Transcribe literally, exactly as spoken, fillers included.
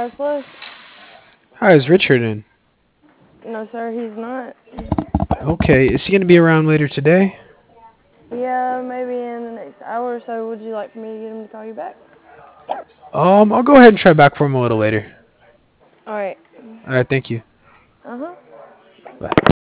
Cars Plus. Hi, is Richard in? No, sir, he's not. Okay, is he gonna be around later today? Yeah, maybe in the next hour or so. Would you like for me to get him to call you back? Um, I'll go ahead and try back for him a little later. All right. All right, thank you. Uh huh. Bye.